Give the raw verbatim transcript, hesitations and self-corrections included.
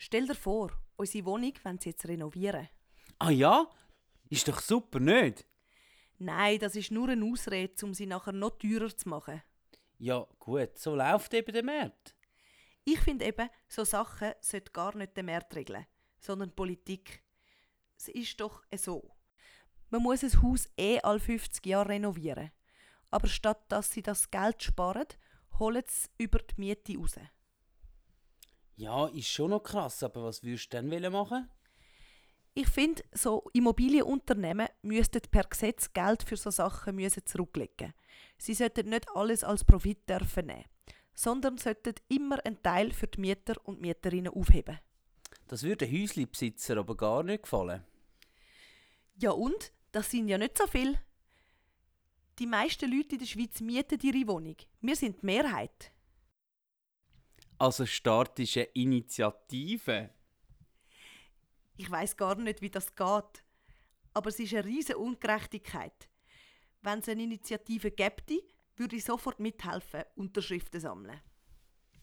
Stell dir vor, unsere Wohnung wollen sie jetzt renovieren. Ah ja? Ist doch super, nicht? Nein, das ist nur eine Ausrede, um sie nachher noch teurer zu machen. Ja, gut, so läuft eben der Markt. Ich finde eben, so Sachen sollte gar nicht der Markt regeln, sondern die Politik. Es ist doch so. Man muss ein Haus eh alle fünfzig Jahre renovieren. Aber statt dass sie das Geld sparen, holen sie es über die Miete raus. Ja, ist schon noch krass, aber was würdest du denn machen? Ich finde, so Immobilienunternehmen müssten per Gesetz Geld für so Sachen müssen zurücklegen. Sie sollten nicht alles als Profit dürfen nehmen, sondern sollten immer einen Teil für die Mieter und Mieterinnen aufheben. Das würde den Häuslebesitzer aber gar nicht gefallen. Ja und? Das sind ja nicht so viele. Die meisten Leute in der Schweiz mieten ihre Wohnung. Wir sind die Mehrheit. Also startest du eine Initiative? Ich weiss gar nicht, wie das geht. Aber es ist eine riesige Ungerechtigkeit. Wenn es eine Initiative gäbe, würde ich sofort mithelfen, Unterschriften sammeln.